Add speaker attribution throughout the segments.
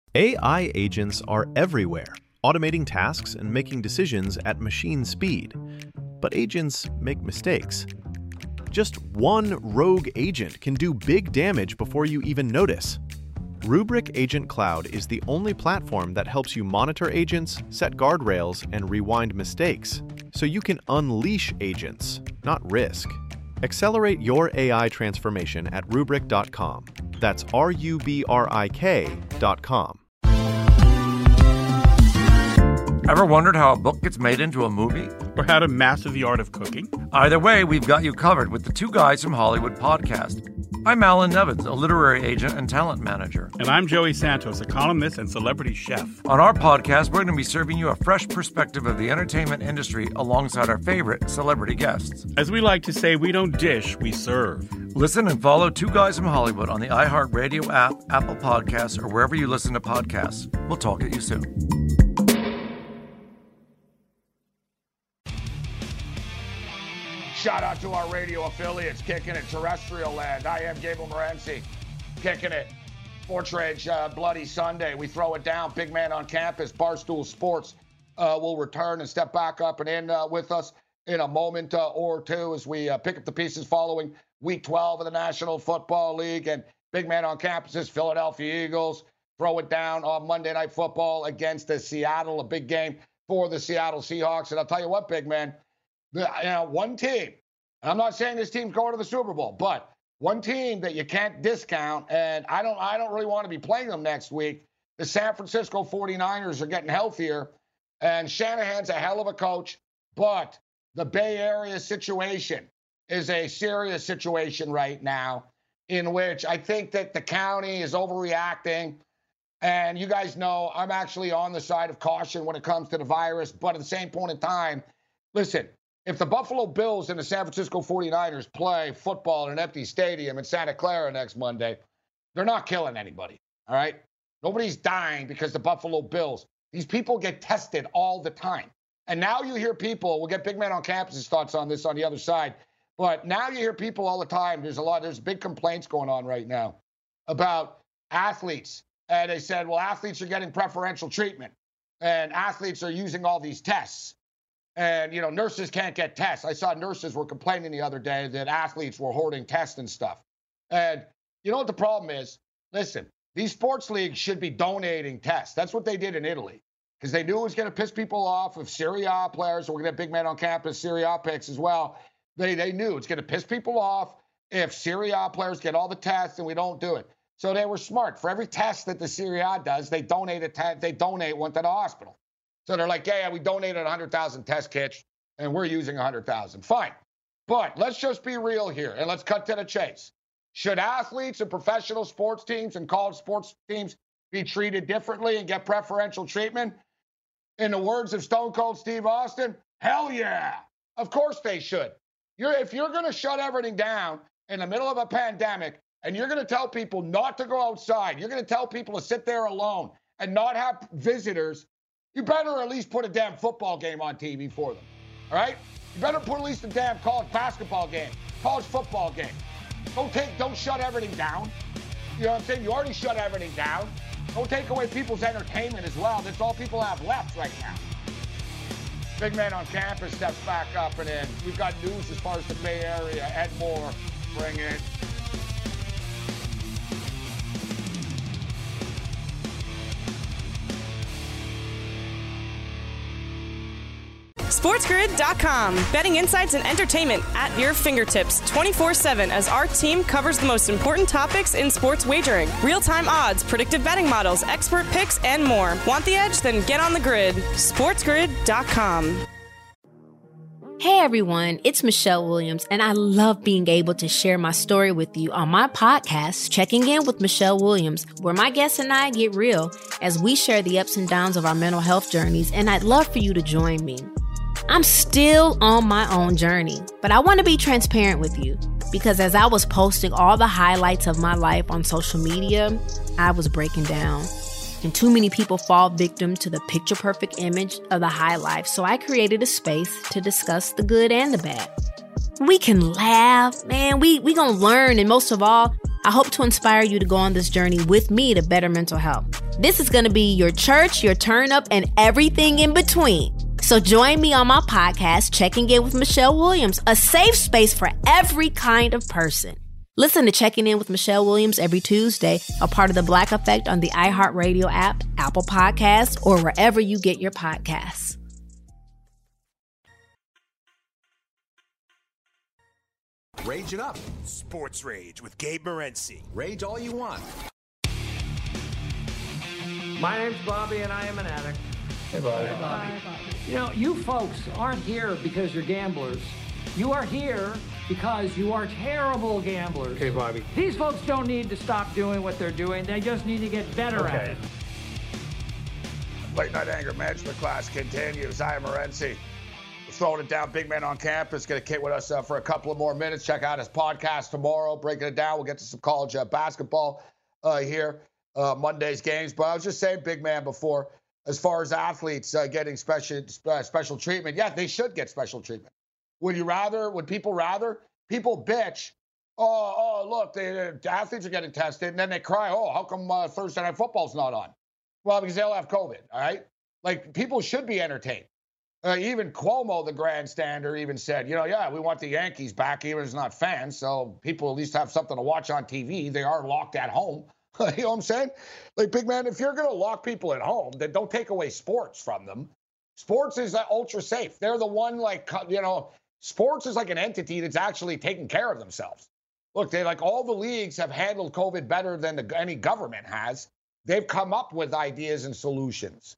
Speaker 1: AI agents are everywhere, automating tasks and making decisions at machine speed. But agents make mistakes. Just one rogue agent can do big damage before you even notice. Rubrik Agent Cloud is the only platform that helps you monitor agents, set guardrails, and rewind mistakes, so you can unleash agents, not risk. Accelerate your AI transformation at Rubrik.com. That's RUBRIK.com.
Speaker 2: Ever wondered how a book gets made into a movie?
Speaker 3: Or how to master the art of cooking?
Speaker 2: Either way, we've got you covered with the Two Guys from Hollywood podcast. I'm Alan Nevins, a literary agent and talent manager.
Speaker 3: And I'm Joey Santos, a columnist and celebrity chef.
Speaker 2: On our podcast, we're going to be serving you a fresh perspective of the entertainment industry alongside our favorite celebrity guests.
Speaker 3: As we like to say, we don't dish, we serve.
Speaker 2: Listen and follow Two Guys from Hollywood on the iHeartRadio app, Apple Podcasts, or wherever you listen to podcasts. We'll talk at you soon.
Speaker 4: Shout out to our radio affiliates kicking it terrestrial land. I am Gabriel Morency kicking it. Sports Rage Bloody Sunday. We throw it down. Big man on campus. Barstool Sports will return and step back up and in with us in a moment or two as we pick up the pieces following Week 12 of the National Football League. And big man on campus's Philadelphia Eagles throw it down on Monday Night Football against the Seattle, a big game for the Seattle Seahawks. And I'll tell you what, big man. One team, and I'm not saying this team's going to the Super Bowl, but one team that you can't discount, and I don't really want to be playing them next week. The San Francisco 49ers are getting healthier, and Shanahan's a hell of a coach, but the Bay Area situation is a serious situation right now in which I think that the county is overreacting. And you guys know I'm actually on the side of caution when it comes to the virus, but at the same point in time, listen, if the Buffalo Bills and the San Francisco 49ers play football in an empty stadium in Santa Clara next Monday, they're not killing anybody, all right? Nobody's dying because the Buffalo Bills. These people get tested all the time. And now you hear people, we'll get Big Man on Campus's thoughts on this on the other side, but now you hear people all the time, there's big complaints going on right now about athletes. And they said, well, athletes are getting preferential treatment, and athletes are using all these tests. And, nurses can't get tests. I saw nurses were complaining the other day that athletes were hoarding tests and stuff. And you know what the problem is? Listen, these sports leagues should be donating tests. That's what they did in Italy because they knew it was going to piss people off if Serie A players, we're going to have Big Man on Campus, Serie A picks as well. They knew it's going to piss people off if Serie A players get all the tests and we don't do it. So they were smart. For every test that the Serie A does, they donate one to the hospital. So they're like, yeah, we donated 100,000 test kits, and we're using 100,000. Fine. But let's just be real here, and let's cut to the chase. Should athletes and professional sports teams and college sports teams be treated differently and get preferential treatment? In the words of Stone Cold Steve Austin, hell yeah. Of course they should. If you're going to shut everything down in the middle of a pandemic, and you're going to tell people not to go outside, you're going to tell people to sit there alone and not have visitors, you better at least put a damn football game on TV for them, all right? You better put at least a damn college basketball game, college football game. Don't shut everything down. You know what I'm saying? You already shut everything down. Don't take away people's entertainment as well. That's all people have left right now. Big Man on Campus steps back up and in. We've got news as far as the Bay Area. Ed Moore, bring it.
Speaker 5: SportsGrid.com. Betting insights and entertainment at your fingertips 24/7 as our team covers the most important topics in sports wagering. Real-time odds, predictive betting models, expert picks, and more. Want the edge? Then get on the grid. SportsGrid.com.
Speaker 6: Hey everyone, it's Michelle Williams, and I love being able to share my story with you on my podcast, Checking In with Michelle Williams, where my guests and I get real as we share the ups and downs of our mental health journeys, and I'd love for you to join me. I'm still on my own journey, but I want to be transparent with you because as I was posting all the highlights of my life on social media, I was breaking down. And too many people fall victim to the picture-perfect image of the high life, so I created a space to discuss the good and the bad. We can laugh, man, we gonna learn, and most of all, I hope to inspire you to go on this journey with me to better mental health. This is going to be your church, your turn up, and everything in between. So join me on my podcast, Checking In with Michelle Williams, a safe space for every kind of person. Listen to Checking In with Michelle Williams every Tuesday, a part of the Black Effect on the iHeartRadio app, Apple Podcasts, or wherever you get your podcasts.
Speaker 7: Rage it up. Sports Rage with Gabe Morency. Rage all you want.
Speaker 8: My name's Bobby, and I am an addict.
Speaker 9: Hey, Bobby.
Speaker 8: Hey, Bobby. You know, you folks aren't here because you're gamblers. You are here because you are terrible gamblers.
Speaker 9: Hey, Bobby.
Speaker 8: These folks don't need to stop doing what they're doing. They just need to get better at it.
Speaker 4: Late Night Anger Management class continues. I am Morency. Throwing it down. Big Man on Campus. Going to kick with us for a couple of more minutes. Check out his podcast tomorrow. Breaking it down. We'll get to some college basketball here. Monday's games. But I was just saying, Big Man, before, as far as athletes getting special treatment, yeah, they should get special treatment. Would people rather? People bitch. Oh, look, the athletes are getting tested, and then they cry, oh, how come Thursday Night Football's not on? Well, because they'll have COVID, all right? Like, people should be entertained. Even Cuomo, the grandstander, even said, yeah, we want the Yankees back, even if it's not fans, so people at least have something to watch on TV. They are locked at home. You know what I'm saying? Like, Big Man, if you're going to lock people at home, then don't take away sports from them. Sports is ultra safe. They're the one, sports is like an entity that's actually taking care of themselves. Look, all the leagues have handled COVID better than any government has. They've come up with ideas and solutions.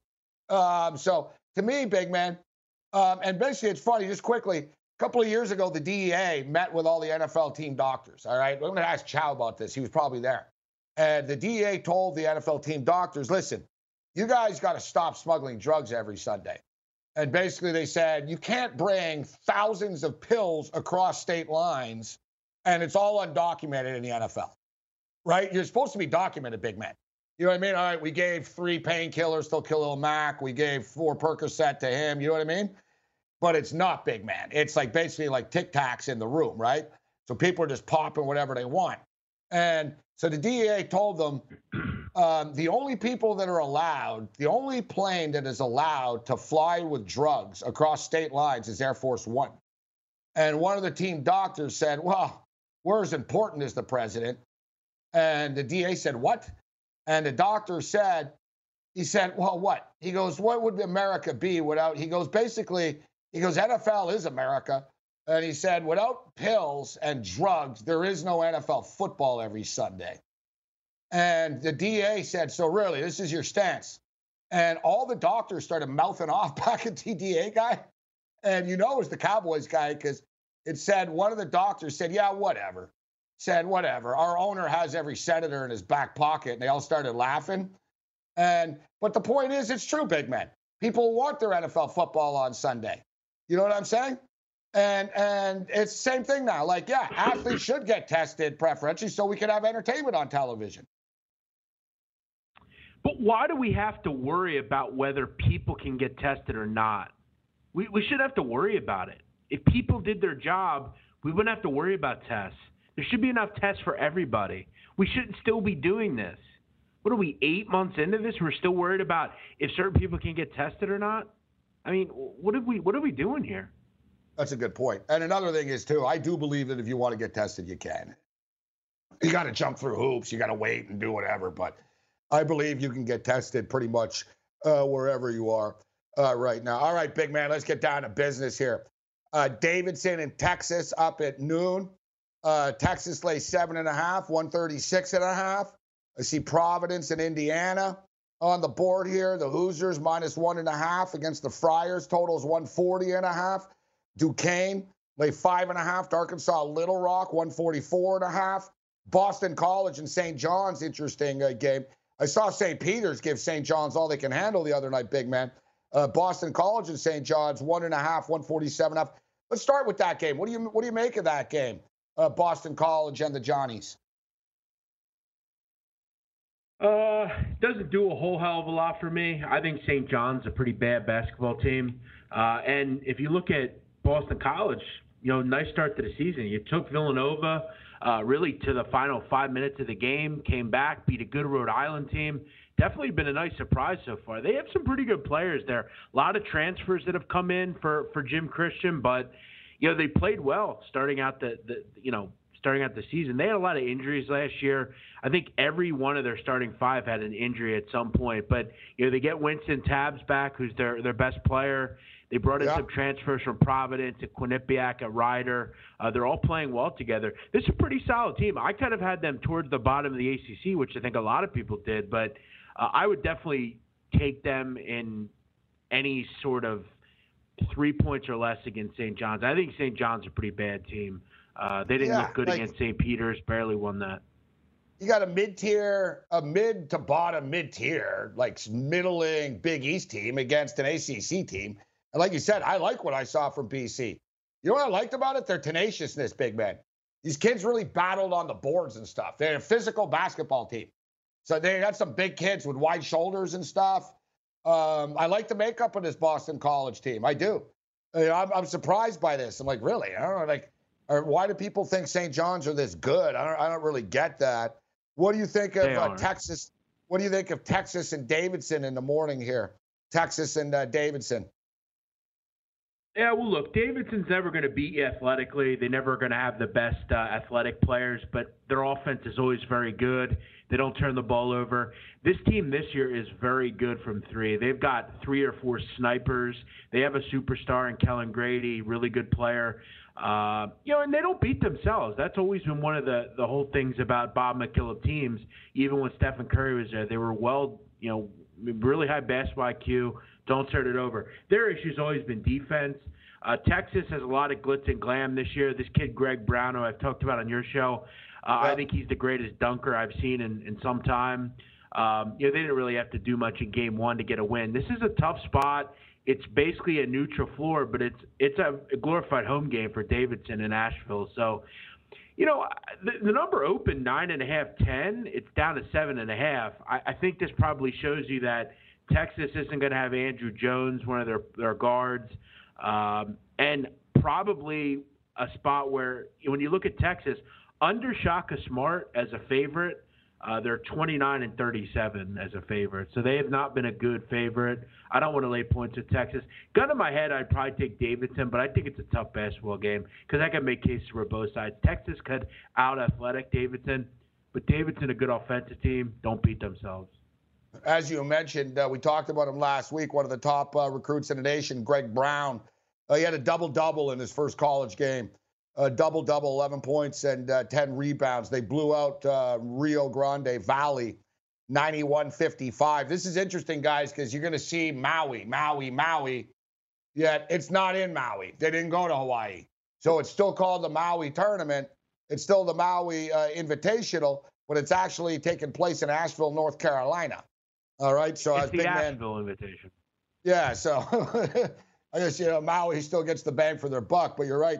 Speaker 4: So to me, Big Man, and basically it's funny, just quickly, a couple of years ago, the DEA met with all the NFL team doctors, all right? I'm going to ask Chow about this. He was probably there. And the DEA told the NFL team doctors, listen, you guys got to stop smuggling drugs every Sunday. And basically they said, you can't bring thousands of pills across state lines, and it's all undocumented in the NFL, right? You're supposed to be documented, Big Man. You know what I mean? All right, we gave 3 painkillers to Khalil Mack. We gave 4 Percocet to him. You know what I mean? But it's not, Big Man. It's basically like Tic Tacs in the room, right? So people are just popping whatever they want. And so the DEA told them the only people that are allowed, the only plane that is allowed to fly with drugs across state lines is Air Force One. And one of the team doctors said, well, we're as important as the president. And the DEA said, what? And the doctor said, well, what? He goes, what would America be without, he goes, NFL is America. And he said, without pills and drugs, there is no NFL football every Sunday. And the DA said, so really, this is your stance. And all the doctors started mouthing off back at the DA guy. And it was the Cowboys guy, because it said, one of the doctors said, yeah, whatever. Said, whatever. Our owner has every senator in his back pocket. And they all started laughing. But the point is, it's true, Big Man. People want their NFL football on Sunday. You know what I'm saying? And it's the same thing now. Athletes should get tested preferentially so we can have entertainment on television.
Speaker 9: But why do we have to worry about whether people can get tested or not? We shouldn't have to worry about it. If people did their job, we wouldn't have to worry about tests. There should be enough tests for everybody. We shouldn't still be doing this. What are we, 8 months into this? We're still worried about if certain people can get tested or not? I mean, what are we doing here?
Speaker 4: That's a good point. And another thing is, too, I do believe that if you want to get tested, you can. You got to jump through hoops. You got to wait and do whatever. But I believe you can get tested pretty much wherever you are right now. All right, Big Man, let's get down to business here. Davidson in Texas up at noon. Texas lays 7.5, 136.5. I see Providence and Indiana on the board here. The Hoosiers minus 1.5 against the Friars. Totals 140.5. Duquesne lay 5.5. Arkansas Little Rock 144.5. Boston College and St. John's, interesting game. I saw St. Peter's give St. John's all they can handle the other night, Big Man. Boston College and St. John's 1.5, 147.5. Let's start with that game. What do you make of that game? Boston College and the Johnnies.
Speaker 9: Doesn't do a whole hell of a lot for me. I think St. John's a pretty bad basketball team. And if you look at Boston College, nice start to the season. You took Villanova really to the final 5 minutes of the game, came back, beat a good Rhode Island team, definitely been a nice surprise so far. They have some pretty good players there. A lot of transfers that have come in for Jim Christian, but they played well starting out the season. They had a lot of injuries last year. I think every one of their starting five had an injury at some point. But they get Winston Tabbs back, who's their best player. They brought in some transfers from Providence at Quinnipiac, at Ryder. They're all playing well together. This is a pretty solid team. I kind of had them towards the bottom of the ACC, which I think a lot of people did. But I would definitely take them in any sort of 3 points or less against St. John's. I think St. John's a pretty bad team. They didn't look good against St. Peter's, barely won that.
Speaker 4: You got a mid to bottom mid-tier, like middling Big East team against an ACC team. And like you said, I like what I saw from BC. You know what I liked about it? Their tenaciousness, big man. These kids really battled on the boards and stuff. They're a physical basketball team. So they got some big kids with wide shoulders and stuff. I like the makeup of this Boston College team. I do. I'm surprised by this. I'm like, really? I don't know. Or why do people think St. John's are this good? I don't really get that. What do you think of Texas? What do you think of Texas and Davidson in the morning here? Texas and Davidson.
Speaker 9: Yeah, well, look, Davidson's never going to beat you athletically. They're never going to have the best athletic players, but their offense is always very good. They don't turn the ball over. This team this year is very good from three. They've got 3 or 4 snipers. They have a superstar in Kellen Grady, really good player. And they don't beat themselves. That's always been one of the whole things about Bob McKillop teams. Even when Stephen Curry was there, they were really high basketball IQ. Don't turn it over. Their issue's always been defense. Texas has a lot of glitz and glam this year. This kid, Greg Brown, who I've talked about on your show, I think he's the greatest dunker I've seen in some time. They didn't really have to do much in game one to get a win. This is a tough spot. It's basically a neutral floor, but it's a glorified home game for Davidson and Asheville. So, the number opened 9.5, 10. It's down to 7.5. I think this probably shows you that Texas isn't going to have Andrew Jones, one of their guards, and probably a spot where when you look at Texas, under Shaka Smart as a favorite, they're 29-37 as a favorite. So they have not been a good favorite. I don't want to lay points with Texas. Gun to my head, I'd probably take Davidson, but I think it's a tough basketball game because I can make cases for both sides. Texas could out-athletic Davidson, but Davidson, a good offensive team, don't beat themselves.
Speaker 4: As you mentioned, we talked about him last week, one of the top recruits in the nation, Greg Brown. He had a double-double in his first college game. Double-double, 11 points and 10 rebounds. They blew out Rio Grande Valley, 91-55. This is interesting, guys, because you're going to see Maui, yet it's not in Maui. They didn't go to Hawaii. So it's still called the Maui Tournament. It's still the Maui Invitational, but it's actually taking place in Asheville, North Carolina. All right, so
Speaker 9: it's
Speaker 4: as
Speaker 9: the
Speaker 4: big
Speaker 9: Asheville
Speaker 4: man,
Speaker 9: Invitation.
Speaker 4: Yeah, so I guess Maui still gets the bang for their buck, but you're right.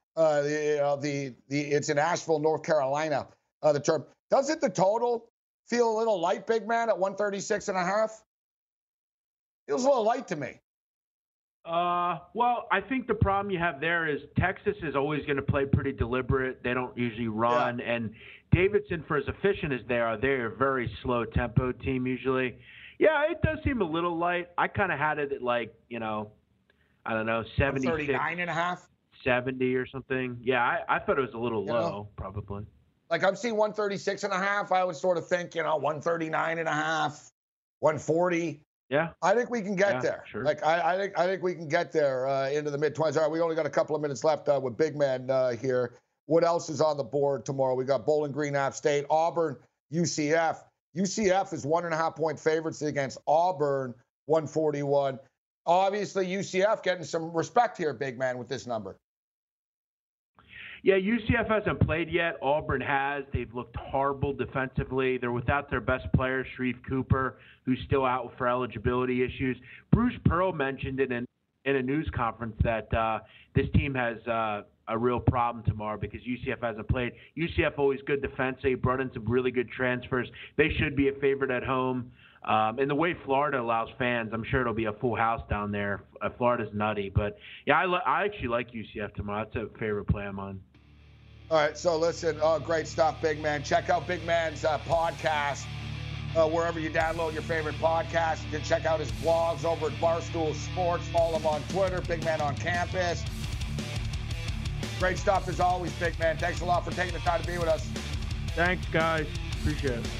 Speaker 4: It's in Asheville, North Carolina. The term doesn't the total feel a little light, big man, at 136.5? Feels a little light to me.
Speaker 9: Well, I think the problem you have there is Texas is always going to play pretty deliberate. They don't usually run, and Davidson, for as efficient as they're a very slow tempo team usually. Yeah, it does seem a little light. I kind of had it at I don't know, 76.
Speaker 4: 39.5?
Speaker 9: 70 or something. Yeah, I thought it was a little low, probably.
Speaker 4: Like I'm seeing 136.5. I would sort of think, 139.5, 140.
Speaker 9: Yeah.
Speaker 4: I think we can get there.
Speaker 9: Sure.
Speaker 4: I think we can get there into the mid-20s. All right, we only got a couple of minutes left with Big Man here. What else is on the board tomorrow? We got Bowling Green, App State, Auburn, UCF. UCF is 1.5-point favorites against Auburn, 141. Obviously, UCF getting some respect here, Big Man, with this number.
Speaker 9: Yeah, UCF hasn't played yet. Auburn has. They've looked horrible defensively. They're without their best player, Sharif Cooper, who's still out for eligibility issues. Bruce Pearl mentioned it in a news conference that this team has a real problem tomorrow because UCF hasn't played. UCF always good defensively, brought in some really good transfers. They should be a favorite at home. And the way Florida allows fans, I'm sure it'll be a full house down there. Florida's nutty. But, yeah, I actually like UCF tomorrow. That's a favorite play I'm on.
Speaker 4: All right, so listen, great stuff, Big Man. Check out Big Man's podcast. wherever you download your favorite podcast. You can check out his blogs over at Barstool Sports. Follow him on Twitter, Big Man on Campus. Great stuff as always, Big Man. Thanks a lot for taking the time to be with us.
Speaker 9: Thanks, guys. Appreciate it.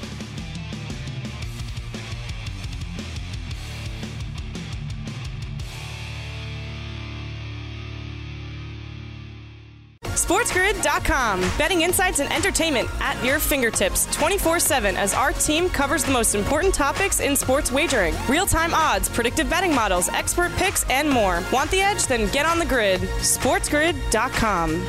Speaker 5: SportsGrid.com. Betting insights and entertainment at your fingertips 24/7 as our team covers the most important topics in sports wagering. Real-time odds, predictive betting models, expert picks, and more. Want the edge? Then get on the grid. SportsGrid.com.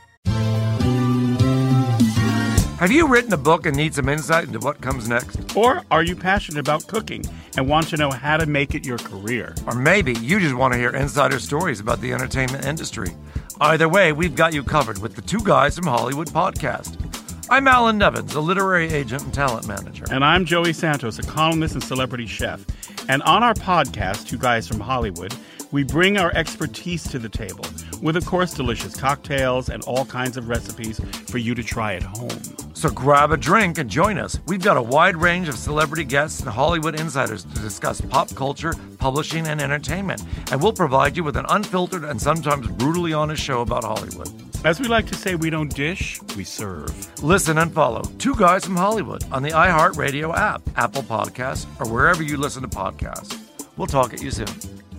Speaker 2: Have you written a book and need some insight into what comes next?
Speaker 3: Or are you passionate about cooking and want to know how to make it your career?
Speaker 2: Or maybe you just want to hear insider stories about the entertainment industry. Either way, we've got you covered with the Two Guys from Hollywood podcast. I'm Alan Nevins, a literary agent and talent manager.
Speaker 3: And I'm Joey Santos, a columnist and celebrity chef. And on our podcast, Two Guys from Hollywood, we bring our expertise to the table with, of course, delicious cocktails and all kinds of recipes for you to try at home.
Speaker 2: So grab a drink and join us. We've got a wide range of celebrity guests and Hollywood insiders to discuss pop culture, publishing, and entertainment. And we'll provide you with an unfiltered and sometimes brutally honest show about Hollywood.
Speaker 3: As we like to say, we don't dish, we serve.
Speaker 2: Listen and follow Two Guys from Hollywood on the iHeartRadio app, Apple Podcasts, or wherever you listen to podcasts. We'll talk at you soon.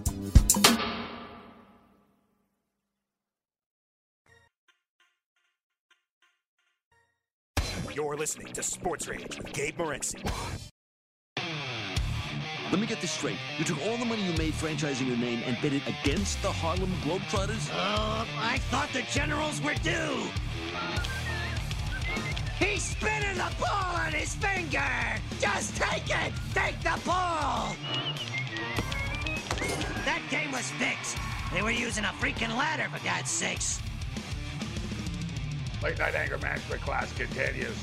Speaker 7: You're listening to Sports Rage with Gabe Morency.
Speaker 10: Let me get this straight. You took all the money you made franchising your name and bet it against the Harlem Globetrotters?
Speaker 11: I thought the Generals were due. He's spinning the ball on his finger. Just take it. Take the ball. That game was fixed. They were using a freaking ladder, for God's sakes.
Speaker 4: Late Night Anger Management class continues.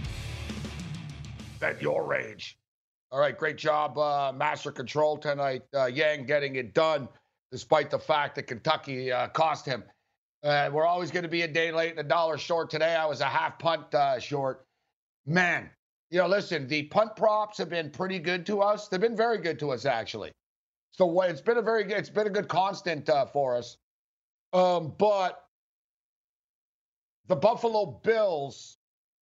Speaker 4: Vent your rage. All right, great job, Master Control tonight. Yang getting it done, despite the fact that Kentucky cost him. We're always going to be a day late and a dollar short. Today, I was a half punt short. Man, listen, the punt props have been pretty good to us. They've been very good to us, actually. So it's been a good constant for us. But the Buffalo Bills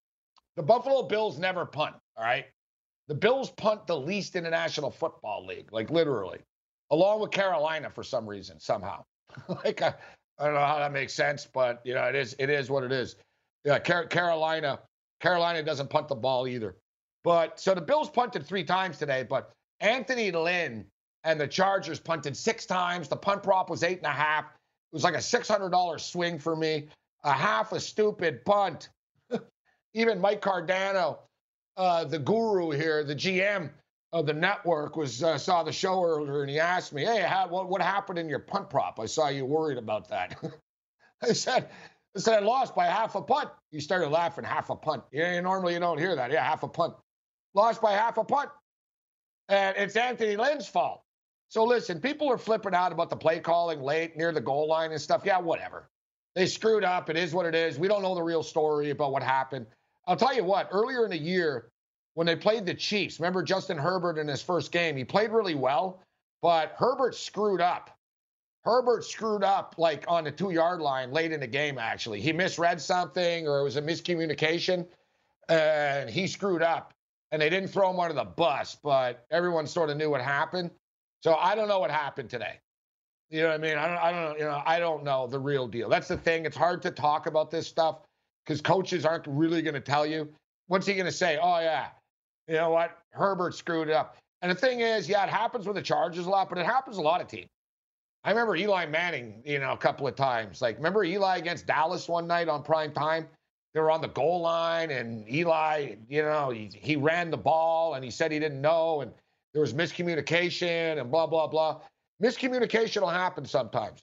Speaker 4: never punt, all right? The Bills punt the least in the National Football League, like literally, along with Carolina for some reason, somehow. I don't know how that makes sense, but it is what it is. Yeah, Carolina doesn't punt the ball either. But so the Bills punted 3 times today, but Anthony Lynn and the Chargers punted 6 times. The punt prop was 8.5. It was like a $600 swing for me. A half a stupid punt. Even Mike Cardano, the guru here, the GM of the network, saw the show earlier, and he asked me, "Hey, what happened in your punt prop? I saw you worried about that." I said I lost by half a punt. He started laughing. Half a punt. Normally you don't hear that. Yeah, half a punt. Lost by half a punt, and it's Anthony Lynn's fault. So listen, people are flipping out about the play calling late near the goal line and stuff. Yeah, whatever. They screwed up. It is what it is. We don't know the real story about what happened. I'll tell you what, earlier in the year, when they played the Chiefs, remember Justin Herbert in his first game? He played really well, but Herbert screwed up. Herbert screwed up like on the 2-yard line late in the game, actually. He misread something, or it was a miscommunication, and he screwed up. And they didn't throw him under the bus, but everyone sort of knew what happened. So I don't know what happened today. You know what I mean? I don't know the real deal. That's the thing. It's hard to talk about this stuff because coaches aren't really going to tell you. What's he going to say? Oh, yeah, you know what? Herbert screwed it up. And the thing is, yeah, it happens with the Chargers a lot, but it happens a lot of teams. I remember Eli Manning, a couple of times. Like, remember Eli against Dallas one night on prime time? They were on the goal line, and Eli, he ran the ball, and he said he didn't know, and there was miscommunication and blah, blah, blah. Miscommunication will happen sometimes.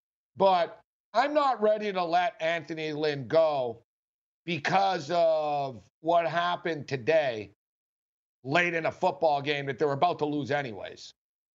Speaker 4: But I'm not ready to let Anthony Lynn go because of what happened today late in a football game that they're about to lose anyways.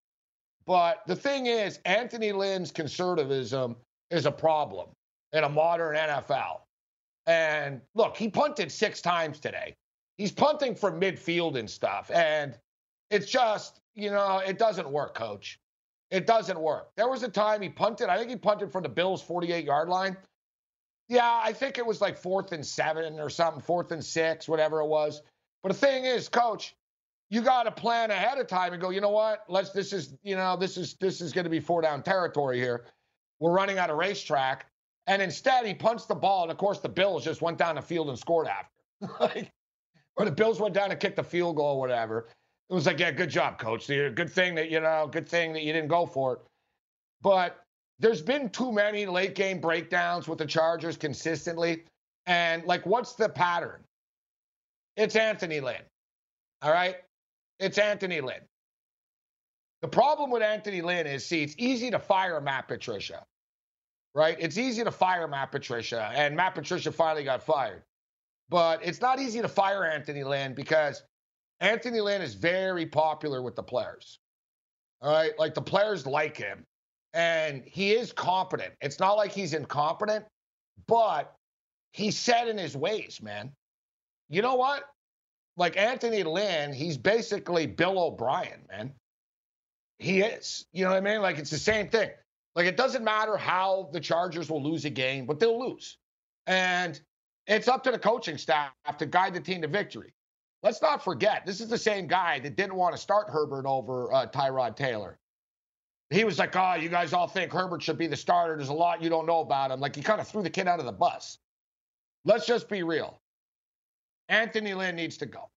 Speaker 4: But the thing is, Anthony Lynn's conservatism is a problem in a modern NFL. And look, he punted 6 times today. He's punting from midfield and stuff. And it's just, it doesn't work, Coach. It doesn't work. There was a time he punted. I think he punted from the Bills' 48-yard line. Yeah, I think it was like 4th and 7 or something, 4th and 6, whatever it was. But the thing is, Coach, you got to plan ahead of time and go, you know what? This is going to be 4-down territory here. We're running out of racetrack. And instead, he punched the ball. And, of course, the Bills just went down the field and scored after. Or the Bills went down and kicked the field goal or whatever. It was like, yeah, good job, Coach. Good thing that you didn't go for it. But there's been too many late-game breakdowns with the Chargers consistently. And, what's the pattern? It's Anthony Lynn. All right? It's Anthony Lynn. The problem with Anthony Lynn is, it's easy to fire Matt Patricia. Right? It's easy to fire Matt Patricia, and Matt Patricia finally got fired. But it's not easy to fire Anthony Lynn because Anthony Lynn is very popular with the players. All right? The players like him. And he is competent. It's not like he's incompetent, but he's set in his ways, man. You know what? Anthony Lynn, he's basically Bill O'Brien, man. He is. You know what I mean? It's the same thing. It doesn't matter how the Chargers will lose a game, but they'll lose. And it's up to the coaching staff to guide the team to victory. Let's not forget, this is the same guy that didn't want to start Herbert over Tyrod Taylor. He was like, you guys all think Herbert should be the starter. There's a lot you don't know about him. He kind of threw the kid out of the bus. Let's just be real. Anthony Lynn needs to go.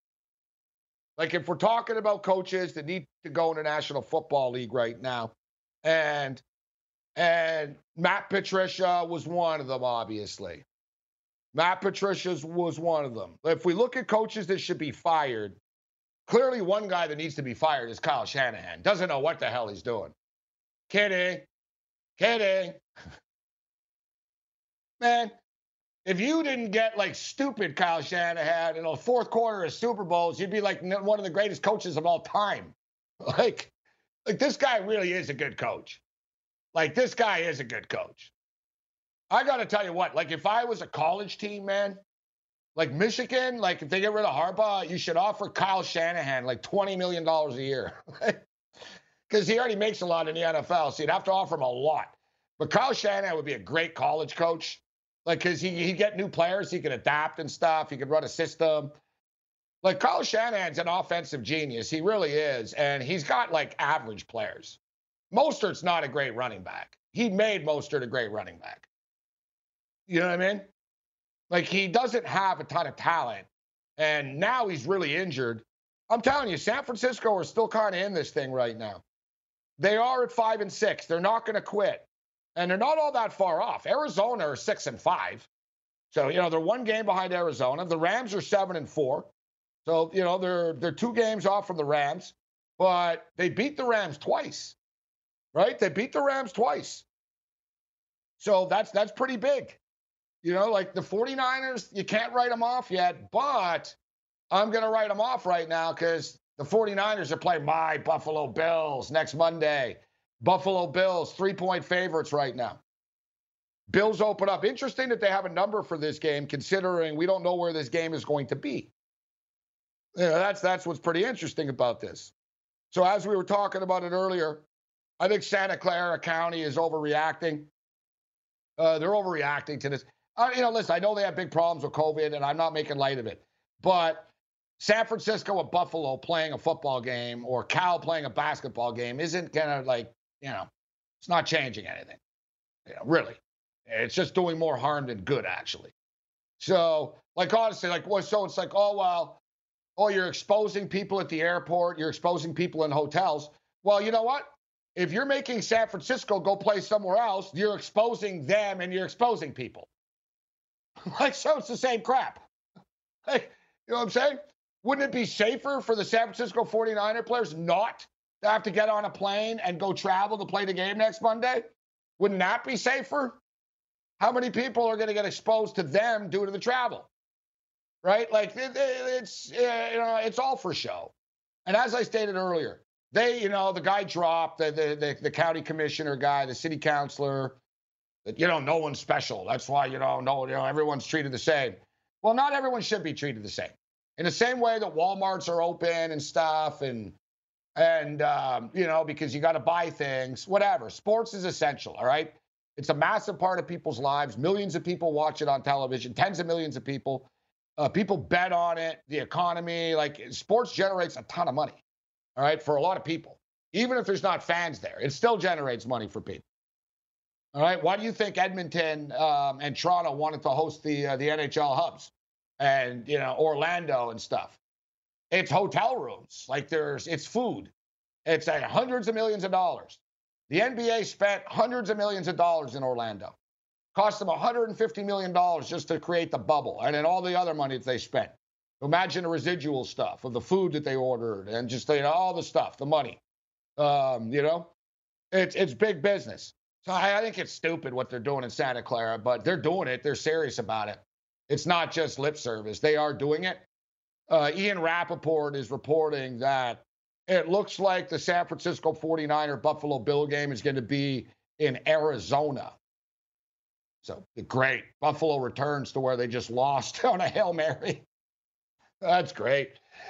Speaker 4: If we're talking about coaches that need to go in the National Football League right now, and Matt Patricia was one of them, obviously. Matt Patricia was one of them. If we look at coaches that should be fired, clearly one guy that needs to be fired is Kyle Shanahan. Doesn't know what the hell he's doing. Kidding. Man, if you didn't get stupid Kyle Shanahan in the fourth quarter of Super Bowls, you'd be one of the greatest coaches of all time. This guy really is a good coach. This guy is a good coach. I got to tell you what, if I was a college team, man, Michigan, if they get rid of Harbaugh, you should offer Kyle Shanahan $20 million a year. Because he already makes a lot in the NFL, so you'd have to offer him a lot. But Kyle Shanahan would be a great college coach. Because he'd get new players, he could adapt and stuff, he could run a system. Kyle Shanahan's an offensive genius. He really is. And he's got, average players. Mostert's not a great running back. He made Mostert a great running back. You know what I mean? He doesn't have a ton of talent. And now he's really injured. I'm telling you, San Francisco are still kind of in this thing right now. They are at 5-6. They're not going to quit. And they're not all that far off. Arizona are 6-5. So, they're one game behind Arizona. The Rams are 7-4. So, they're 2 games off from the Rams. But they beat the Rams twice. Right? They beat the Rams twice. So that's pretty big. The 49ers, you can't write them off yet, but I'm going to write them off right now because the 49ers are playing my Buffalo Bills next Monday. Buffalo Bills, 3-point favorites right now. Bills open up. Interesting that they have a number for this game, considering we don't know where this game is going to be. That's what's pretty interesting about this. So as we were talking about it earlier, I think Santa Clara County is overreacting. They're overreacting to this. Listen, I know they have big problems with COVID, and I'm not making light of it. But San Francisco and Buffalo playing a football game or Cal playing a basketball game isn't going to, it's not changing anything. Really. It's just doing more harm than good, actually. So, honestly, so it's you're exposing people at the airport, you're exposing people in hotels. Well, you know what? If you're making San Francisco go play somewhere else, you're exposing them and you're exposing people. So it's the same crap. You know what I'm saying? Wouldn't it be safer for the San Francisco 49er players not to have to get on a plane and go travel to play the game next Monday? Wouldn't that be safer? How many people are going to get exposed to them due to the travel? Right? It's all for show. And as I stated earlier, the guy dropped, the county commissioner guy, the city councilor, that, no one's special. That's why, everyone's treated the same. Well, not everyone should be treated the same. In the same way that Walmarts are open and stuff, and because you got to buy things, whatever. Sports is essential, all right? It's a massive part of people's lives. Millions of people watch it on television, tens of millions of people. People bet on it, the economy. Like, sports generates a ton of money, all right, for a lot of people. Even if there's not fans there, it still generates money for people. All right, why do you think Edmonton and Toronto wanted to host the NHL hubs and, Orlando and stuff? It's hotel rooms. Like, it's food. It's hundreds of millions of dollars. The NBA spent hundreds of millions of dollars in Orlando. Cost them $150 million just to create the bubble, and then all the other money that they spent. Imagine the residual stuff of the food that they ordered and just all the stuff, the money. It's big business. So I think it's stupid what they're doing in Santa Clara, but they're doing it. They're serious about it. It's not just lip service. They are doing it. Ian Rappaport is reporting that it looks like the San Francisco 49er Buffalo Bill game is going to be in Arizona. So great. Buffalo returns to where they just lost on a Hail Mary. That's great.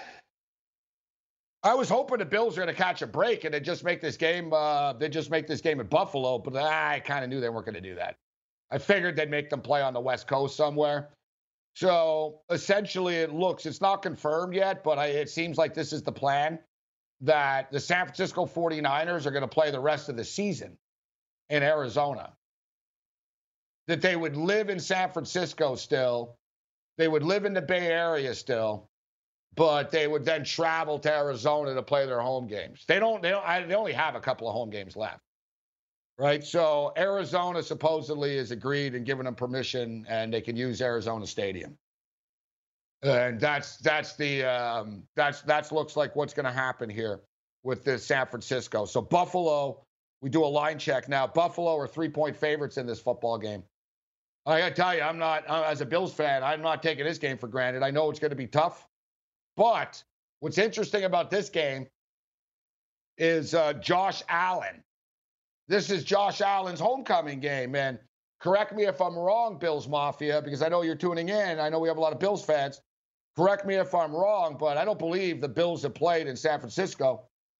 Speaker 4: I was hoping the Bills were going to catch a break and they'd just make this game. In Buffalo, but I kind of knew they weren't going to do that. I figured they'd make them play on the West Coast somewhere. So essentially, it's not confirmed yet, but it seems like this is the plan, that the San Francisco 49ers are going to play the rest of the season in Arizona. That they would live in San Francisco still. They would live in the Bay Area still, but they would then travel to Arizona to play their home games. They only have a couple of home games left, right? So Arizona supposedly has agreed and given them permission, and they can use Arizona Stadium. And that's looks like what's going to happen here with this San Francisco. So Buffalo, we do a line check now. Buffalo are 3-point favorites in this football game. I got to tell you, as a Bills fan, I'm not taking this game for granted. I know it's going to be tough. But what's interesting about this game is Josh Allen. This is Josh Allen's homecoming game. And correct me if I'm wrong, Bills Mafia, because I know you're tuning in. I know we have a lot of Bills fans. Correct me if I'm wrong, but I don't believe the Bills have played in San Francisco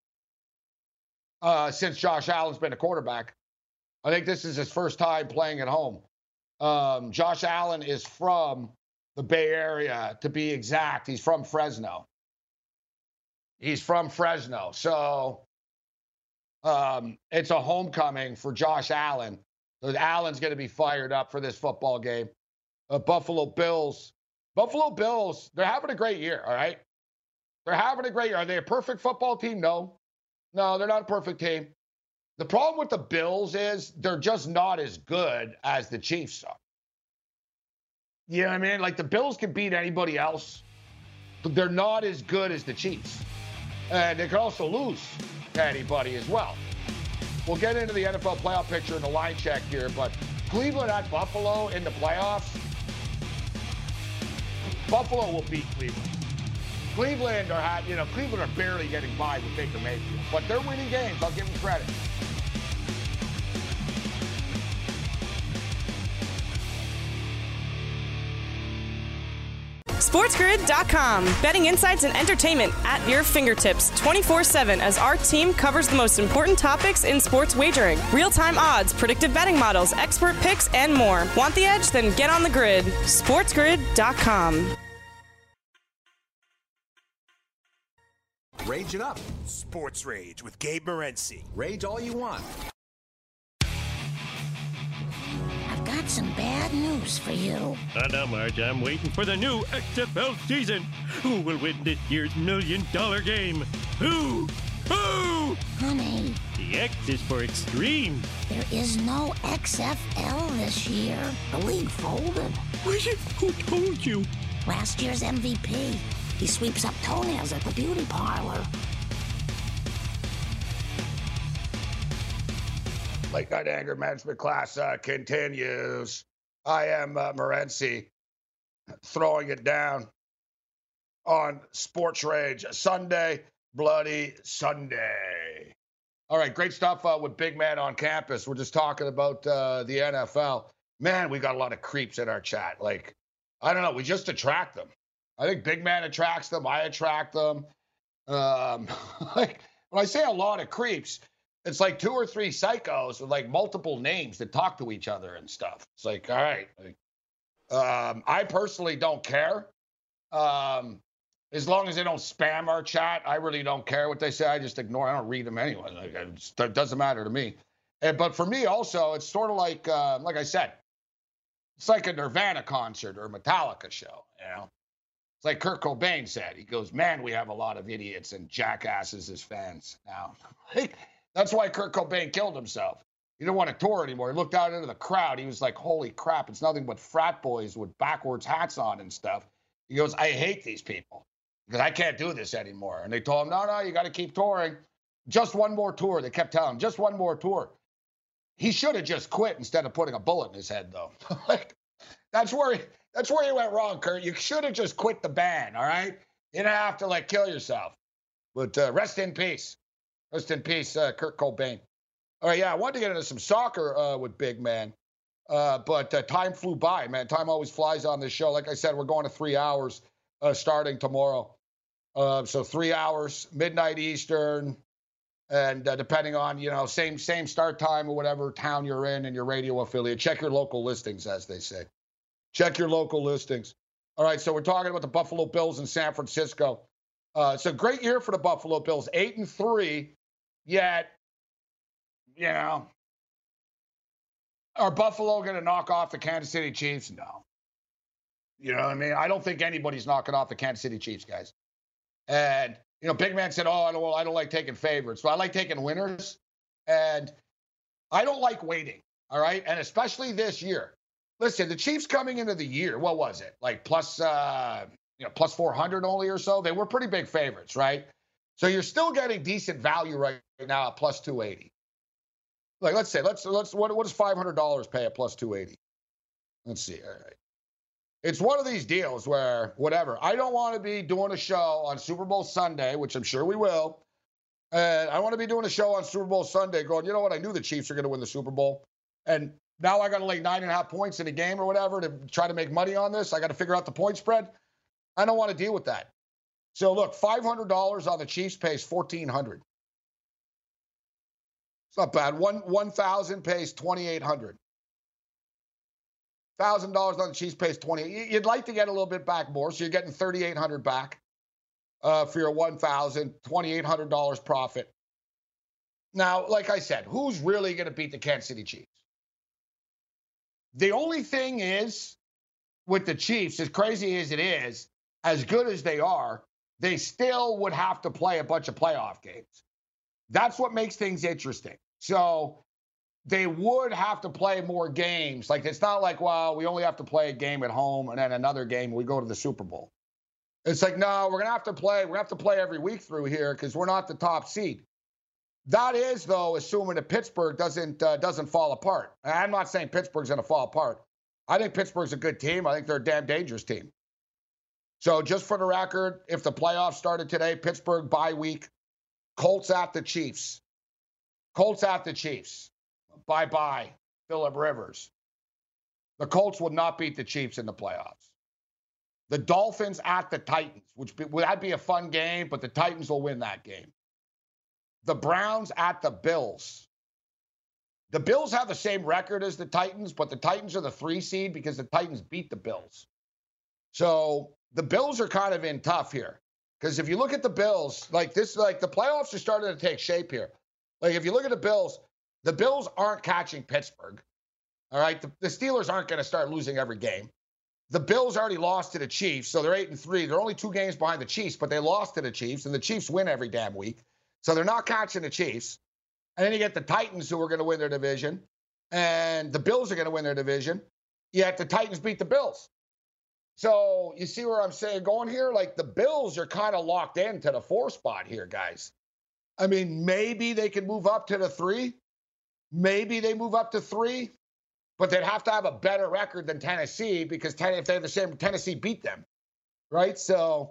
Speaker 4: since Josh Allen's been a quarterback. I think this is his first time playing at home. Josh Allen is from the Bay Area, to be exact. He's from Fresno. So it's a homecoming for Josh Allen. So Allen's going to be fired up for this football game. Buffalo Bills, they're having a great year, all right? They're having a great year. Are they a perfect football team? No, they're not a perfect team. The problem with the Bills is they're just not as good as the Chiefs are. You know what I mean? Like, the Bills can beat anybody else, but they're not as good as the Chiefs. And they can also lose to anybody as well. We'll get into the NFL playoff picture in the line check here, but Cleveland at Buffalo in the playoffs, Buffalo will beat Cleveland. Cleveland are barely getting by with Baker Mayfield, but they're winning games. I'll give them credit.
Speaker 5: SportsGrid.com. Betting insights and entertainment at your fingertips 24/7 as our team covers the most important topics in sports wagering. Real-time odds, predictive betting models, expert picks, and more. Want the edge? Then get on the grid. SportsGrid.com.
Speaker 7: Rage it up. Sports Rage with Gabe Morency. Rage all you want.
Speaker 11: Got some bad news for you.
Speaker 12: Now, Marge, I'm waiting for the new XFL season. Who will win this year's $1 million game? Who?
Speaker 11: Honey.
Speaker 12: The X is for extreme.
Speaker 11: There is no XFL this year. The league folded.
Speaker 12: Who told you?
Speaker 11: Last year's MVP. He sweeps up toenails at the beauty parlor.
Speaker 4: Late Night Anger Management class continues. I am Morency, throwing it down on Sports Rage Sunday, Bloody Sunday. All right, great stuff with Big Man on Campus. We're just talking about the NFL. Man, we got a lot of creeps in our chat. Like, I don't know, we just attract them. I think big man attracts them. I attract them. Like when I say a lot of creeps, it's like 2 or 3 psychos with like multiple names that talk to each other and stuff. It's like, all right. I personally don't care. As long as they don't spam our chat, I really don't care what they say. I just ignore. I don't read them anyway. It doesn't matter to me. But for me also, it's sort of like I said, it's like a Nirvana concert or a Metallica show, you know? It's like Kurt Cobain said. He goes, man, we have a lot of idiots and jackasses as fans now. That's why Kurt Cobain killed himself. He didn't want to tour anymore. He looked out into the crowd. He was like, holy crap, it's nothing but frat boys with backwards hats on and stuff. He goes, I hate these people because I can't do this anymore. And they told him, no, you got to keep touring. Just one more tour. They kept telling him, just one more tour. He should have just quit instead of putting a bullet in his head, though. Like, that's where you went wrong, Kurt. You should have just quit the band, all right? You didn't have to, like, kill yourself. But rest in peace. Rest in peace, Kurt Cobain. All right, yeah, I wanted to get into some soccer with Big Man. But time flew by, man. Time always flies on this show. Like I said, we're going to 3 hours starting tomorrow. So 3 hours, midnight Eastern. And depending on, same start time or whatever town you're in and your radio affiliate, check your local listings, as they say. Check your local listings. All right, so we're talking about the Buffalo Bills in San Francisco. It's a great year for the Buffalo Bills, 8-3, yet, are Buffalo going to knock off the Kansas City Chiefs? No. You know what I mean? I don't think anybody's knocking off the Kansas City Chiefs, guys. And Big Man said, I don't like taking favorites. So I like taking winners. And I don't like waiting, all right? And especially this year. Listen, the Chiefs coming into the year, what was it? Like plus 400 only or so? They were pretty big favorites, right? So you're still getting decent value right now at plus 280. Like, let's say, what does $500 pay at plus 280? Let's see, all right. It's one of these deals where, whatever, I don't want to be doing a show on Super Bowl Sunday, which I'm sure we will. And I want to be doing a show on Super Bowl Sunday going, you know what, I knew the Chiefs are going to win the Super Bowl. And now I got to lay 9.5 points in a game or whatever to try to make money on this. I got to figure out the point spread. I don't want to deal with that. So look, $500 on the Chiefs pays $1,400. It's not bad. 1,000 pays $2,800. $1,000 on the Chiefs pays $20. You'd like to get a little bit back more, so you're getting $3,800 back for your $1,000, $2,800 profit. Now, like I said, who's really going to beat the Kansas City Chiefs? The only thing is, with the Chiefs, as crazy as it is, as good as they are, they still would have to play a bunch of playoff games. That's what makes things interesting. So they would have to play more games. Like, it's not like, well, we only have to play a game at home and then another game and we go to the Super Bowl. It's like, no, we're going to have to play. We're going to have to play every week through here because we're not the top seed. That is, though, assuming that Pittsburgh doesn't fall apart. I'm not saying Pittsburgh's going to fall apart. I think Pittsburgh's a good team. I think they're a damn dangerous team. So just for the record, if the playoffs started today, Pittsburgh bye week, Colts at the Chiefs. Colts at the Chiefs. Bye-bye, Phillip Rivers. The Colts would not beat the Chiefs in the playoffs. The Dolphins at the Titans, that'd be a fun game, but the Titans will win that game. The Browns at the Bills. The Bills have the same record as the Titans, but the Titans are the 3 seed because the Titans beat the Bills. So the Bills are kind of in tough here. Because if you look at the Bills, the playoffs are starting to take shape here. Like, if you look at the Bills aren't catching Pittsburgh. All right? The Steelers aren't going to start losing every game. The Bills already lost to the Chiefs, so they're 8-3. They're only 2 games behind the Chiefs, but they lost to the Chiefs, and the Chiefs win every damn week. So they're not catching the Chiefs. And then you get the Titans, who are going to win their division, and the Bills are going to win their division, yet the Titans beat the Bills. So you see where I'm saying going here? Like, the Bills are kind of locked into the 4 spot here, guys. I mean, maybe they can move up to the 3. Maybe they move up to 3, but they'd have to have a better record than Tennessee because if they have the same, Tennessee beat them, right? So,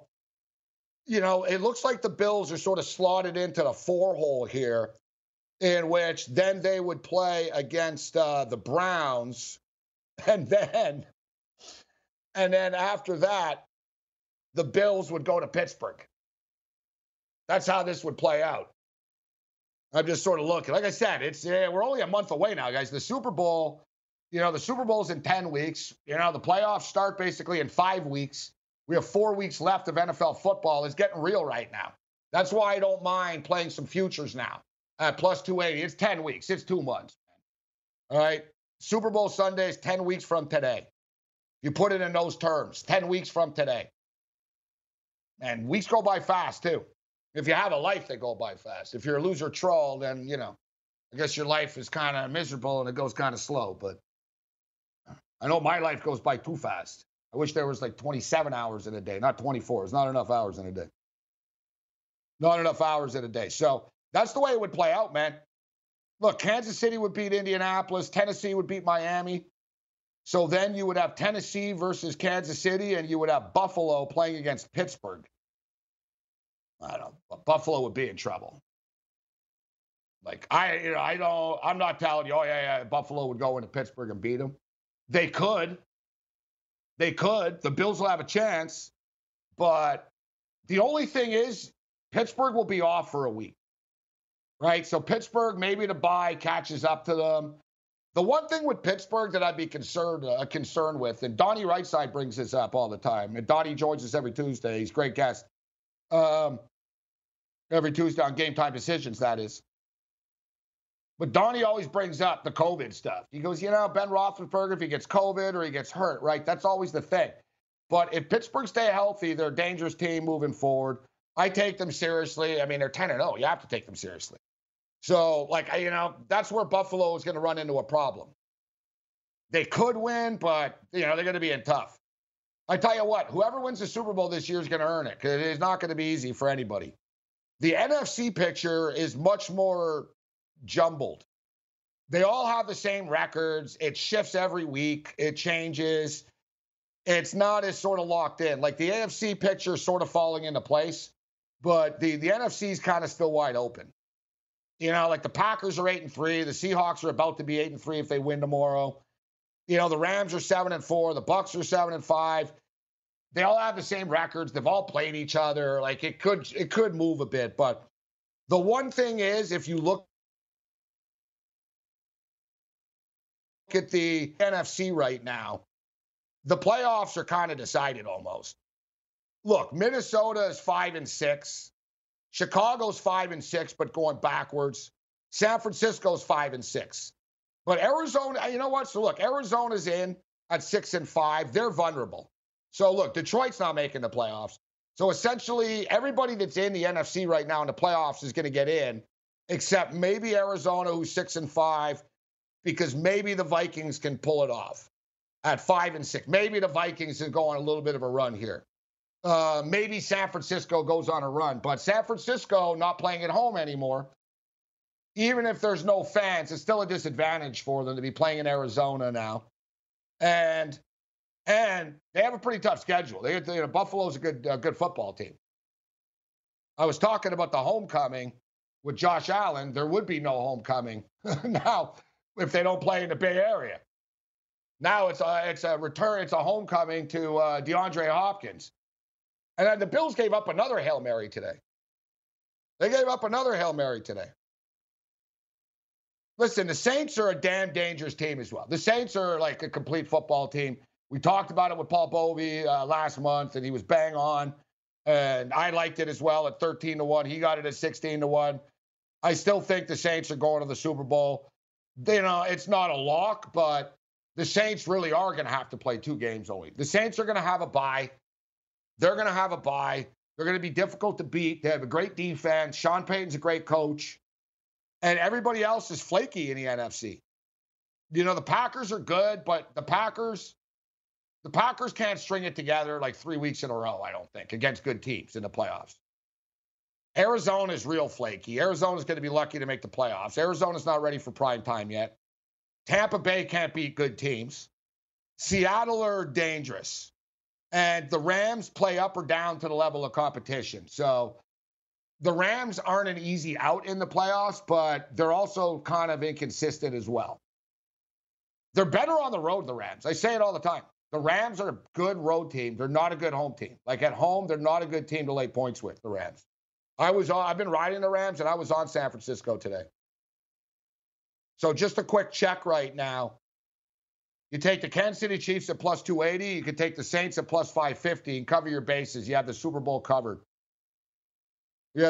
Speaker 4: it looks like the Bills are sort of slotted into the 4 hole here, in which then they would play against the Browns, and then after that, the Bills would go to Pittsburgh. That's how this would play out. I'm just sort of looking. Like I said, we're only a month away now, guys. The Super Bowl, the Super Bowl's in 10 weeks. The playoffs start basically in 5 weeks. We have 4 weeks left of NFL football. It's getting real right now. That's why I don't mind playing some futures now at plus 280. It's 10 weeks. It's 2 months. All right? Super Bowl Sunday is 10 weeks from today. You put it in those terms, 10 weeks from today. And weeks go by fast, too. If you have a life, they go by fast. If you're a loser troll, then, I guess your life is kind of miserable and it goes kind of slow. But I know my life goes by too fast. I wish there was like 27 hours in a day, not 24. There's not enough hours in a day. Not enough hours in a day. So that's the way it would play out, man. Look, Kansas City would beat Indianapolis. Tennessee would beat Miami. So then you would have Tennessee versus Kansas City, and you would have Buffalo playing against Pittsburgh. I don't know. Buffalo would be in trouble. Like, I'm not telling you, Buffalo would go into Pittsburgh and beat them. They could. The Bills will have a chance. But the only thing is, Pittsburgh will be off for a week. Right? So Pittsburgh, maybe the bye catches up to them. The one thing with Pittsburgh that I'd be concerned with, and Donnie Rightside brings this up all the time, and Donnie joins us every Tuesday. He's a great guest. Every Tuesday on Game Time Decisions, that is. But Donnie always brings up the COVID stuff. He goes, Ben Roethlisberger, if he gets COVID or he gets hurt, right? That's always the thing. But if Pittsburgh stay healthy, they're a dangerous team moving forward. I take them seriously. I mean, they're 10-0. You have to take them seriously. So, that's where Buffalo is going to run into a problem. They could win, but, they're going to be in tough. I tell you what, whoever wins the Super Bowl this year is going to earn it, because it is not going to be easy for anybody. The NFC picture is much more jumbled. They all have the same records. It shifts every week. It changes. It's not as sort of locked in. Like the AFC picture is sort of falling into place, but the NFC is kind of still wide open. Like the Packers are 8-3. The Seahawks are about to be 8-3 if they win tomorrow. The Rams are 7-4. The Bucs are 7-5. They all have the same records. They've all played each other. Like it could move a bit. But the one thing is, if you look at the NFC right now, the playoffs are kind of decided almost. Look, Minnesota is 5-6. Chicago's 5-6, but going backwards. San Francisco's 5-6. But Arizona, you know what? So look, Arizona's in at 6-5. They're vulnerable. So look, Detroit's not making the playoffs. So essentially, everybody that's in the NFC right now in the playoffs is going to get in, except maybe Arizona, who's 6-5, because maybe the Vikings can pull it off at 5-6. Maybe the Vikings can go on a little bit of a run here. Maybe San Francisco goes on a run, but San Francisco not playing at home anymore. Even if there's no fans, it's still a disadvantage for them to be playing in Arizona now. And they have a pretty tough schedule. Buffalo's a good football team. I was talking about the homecoming with Josh Allen. There would be no homecoming now if they don't play in the Bay Area. Now it's a return. It's a homecoming to DeAndre Hopkins. And then the Bills gave up another Hail Mary today. Listen, the Saints are a damn dangerous team as well. The Saints are like a complete football team. We talked about it with Paul Bovey last month, and he was bang on. And I liked it as well at 13-1. He got it at 16-1. I still think the Saints are going to the Super Bowl. It's not a lock, but the Saints really are going to have to play 2 games only. The Saints are going to have a bye. They're going to have a bye. They're going to be difficult to beat. They have a great defense. Sean Payton's a great coach. And everybody else is flaky in the NFC. The Packers are good, but the Packers can't string it together like 3 weeks in a row, I don't think, against good teams in the playoffs. Arizona is real flaky. Arizona's going to be lucky to make the playoffs. Arizona's not ready for prime time yet. Tampa Bay can't beat good teams. Seattle are dangerous. And the Rams play up or down to the level of competition. So the Rams aren't an easy out in the playoffs, but they're also kind of inconsistent as well. They're better on the road, the Rams. I say it all the time. The Rams are a good road team. They're not a good home team. Like at home, they're not a good team to lay points with, the Rams. I've been riding the Rams, and I was on San Francisco today. So just a quick check right now. You take the Kansas City Chiefs at plus 280. You can take the Saints at plus 550 and cover your bases. You have the Super Bowl covered. All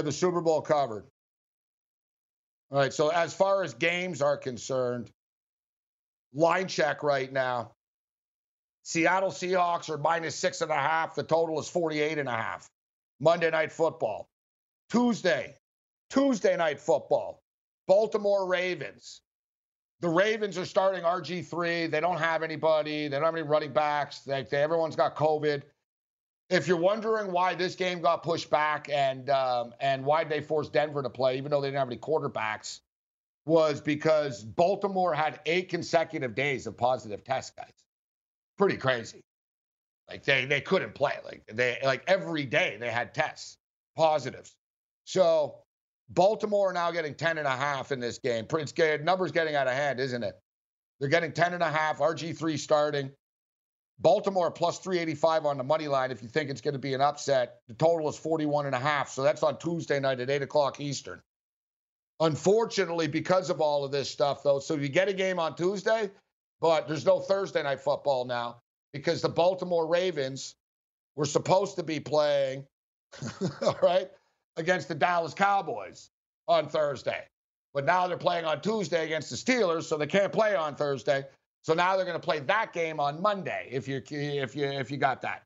Speaker 4: right, so as far as games are concerned, line check right now. Seattle Seahawks are minus 6.5. The total is 48.5. Monday Night Football. Tuesday Night Football. Baltimore Ravens. The Ravens are starting RG3. They don't have anybody. They don't have any running backs. Everyone's got COVID. If you're wondering why this game got pushed back and why they forced Denver to play, even though they didn't have any quarterbacks, was because Baltimore had 8 consecutive days of positive test, guys. Pretty crazy. Like they couldn't play. Like every day they had tests, positives. So Baltimore are now getting 10.5 in this game. It's good. Numbers getting out of hand, isn't it? They're getting 10.5. RG3 starting. Baltimore plus 385 on the money line. If you think it's going to be an upset, the total is 41.5. So that's on Tuesday night at 8 o'clock Eastern. Unfortunately, because of all of this stuff, though, so you get a game on Tuesday, but there's no Thursday Night Football now because the Baltimore Ravens were supposed to be playing, all right, against the Dallas Cowboys on Thursday. But now they're playing on Tuesday against the Steelers, so they can't play on Thursday. So now they're going to play that game on Monday if you got that.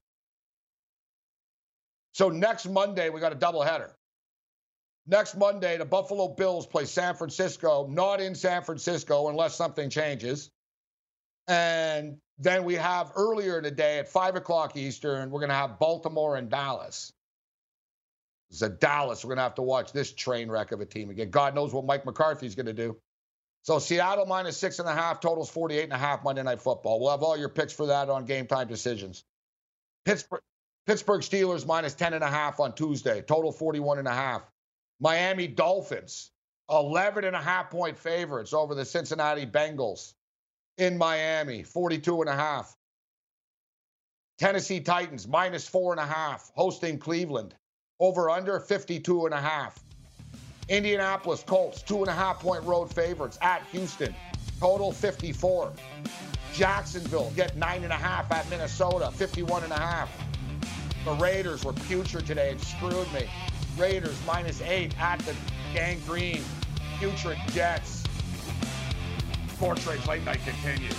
Speaker 4: So next Monday, we got a doubleheader. Next Monday, the Buffalo Bills play San Francisco, not in San Francisco unless something changes. And then we have earlier in the day at 5 o'clock Eastern, we're going to have Baltimore and Dallas. It's a Dallas. We're going to have to watch this train wreck of a team again. God knows what Mike McCarthy's going to do. So Seattle minus 6.5, totals 48.5 Monday Night Football. We'll have all your picks for that on Game Time Decisions. Pittsburgh Steelers minus 10.5 on Tuesday, total 41.5. Miami Dolphins, 11.5-point favorites over the Cincinnati Bengals in Miami, 42.5. Tennessee Titans minus 4.5, hosting Cleveland. Over under 52.5. Indianapolis Colts, 2.5-point road favorites at Houston. Total 54. Jacksonville get 9.5 at Minnesota, 51.5. The Raiders were putrid today and screwed me. Raiders minus 8 at the gangrene putrid Jets. Sports Rage Late Night continues.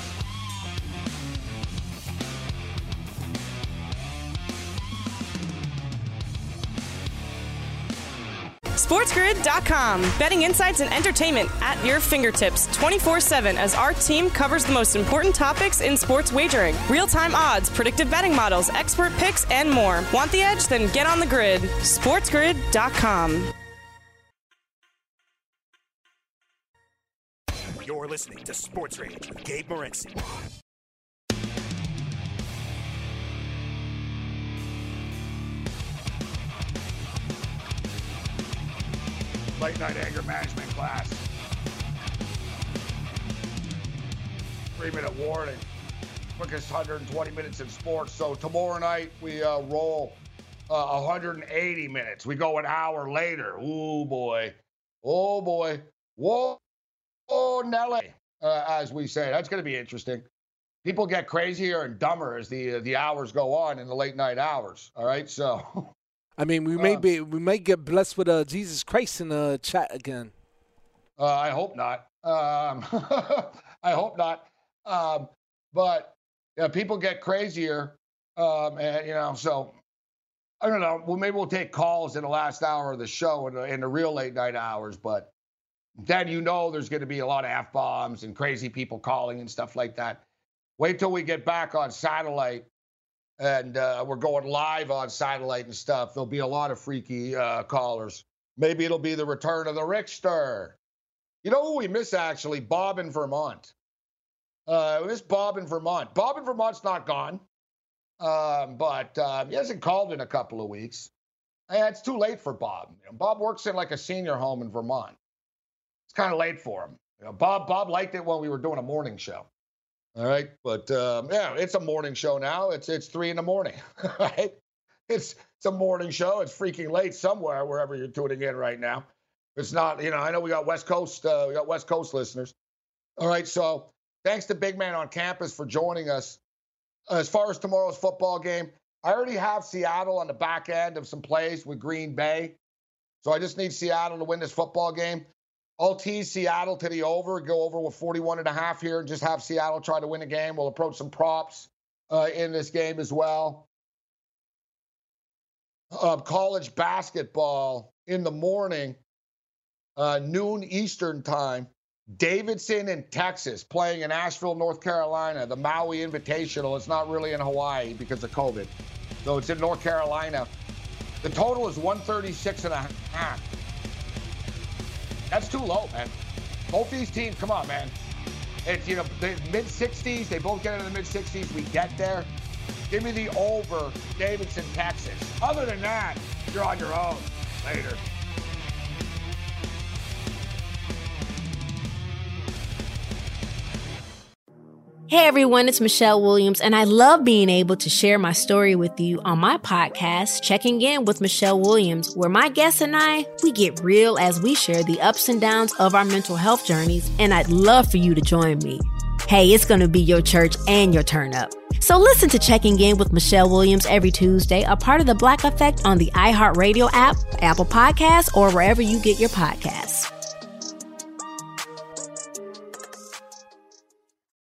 Speaker 5: SportsGrid.com. Betting insights and entertainment at your fingertips 24/7 as our team covers the most important topics in sports wagering. Real-time odds, predictive betting models, expert picks, and more. Want the edge? Then get on the grid. SportsGrid.com.
Speaker 7: You're listening to Sports Rage with Gabe Morency.
Speaker 4: Late night anger management class. 3-minute warning. Quickest 120 minutes in sports. So tomorrow night we roll 180 minutes. We go an hour later. Ooh boy. Oh boy. Whoa. Oh Nelly, as we say. That's going to be interesting. People get crazier and dumber as the hours go on in the late night hours. All right, so.
Speaker 13: I mean, we may get blessed with Jesus Christ in the chat again.
Speaker 4: I hope not. I hope not. But people get crazier, and so I don't know. Well, maybe we'll take calls in the last hour of the show in the real late night hours. But then there's going to be a lot of F-bombs and crazy people calling and stuff like that. Wait till we get back on satellite. And we're going live on satellite and stuff. There'll be a lot of freaky callers. Maybe it'll be the return of the Rickster. You know who we miss, actually? Bob in Vermont. We miss Bob in Vermont. Bob in Vermont's not gone, but he hasn't called in a couple of weeks. It's too late for Bob. Bob works in like a senior home in Vermont. It's kind of late for him. Bob liked it when we were doing a morning show. All right. But, yeah, it's a morning show now. It's 3 a.m, right? It's a morning show. It's freaking late somewhere, wherever you're tuning in right now. It's not, I know we got West Coast listeners. All right. So thanks to Big Man on Campus for joining us. As far as tomorrow's football game, I already have Seattle on the back end of some plays with Green Bay. So I just need Seattle to win this football game. I'll tease Seattle to the over, go over with 41.5 here, and just have Seattle try to win a game. We'll approach some props in this game as well. College basketball in the morning, noon Eastern time. Davidson in Texas playing in Asheville, North Carolina, the Maui Invitational. It's not really in Hawaii because of COVID. So it's in North Carolina. The total is 136.5. That's too low, man. Both these teams, come on, man. It's, the mid-60s. They both get into the mid-60s. We get there. Give me the over, Davidson, Texas. Other than that, you're on your own. Later.
Speaker 6: Hey everyone, it's Michelle Williams, and I love being able to share my story with you on my podcast, Checking In with Michelle Williams, where my guests and I, we get real as we share the ups and downs of our mental health journeys, and I'd love for you to join me. Hey, it's going to be your church and your turn up. So listen to Checking In with Michelle Williams every Tuesday, a part of the Black Effect on the iHeartRadio app, Apple Podcasts, or wherever you get your podcasts.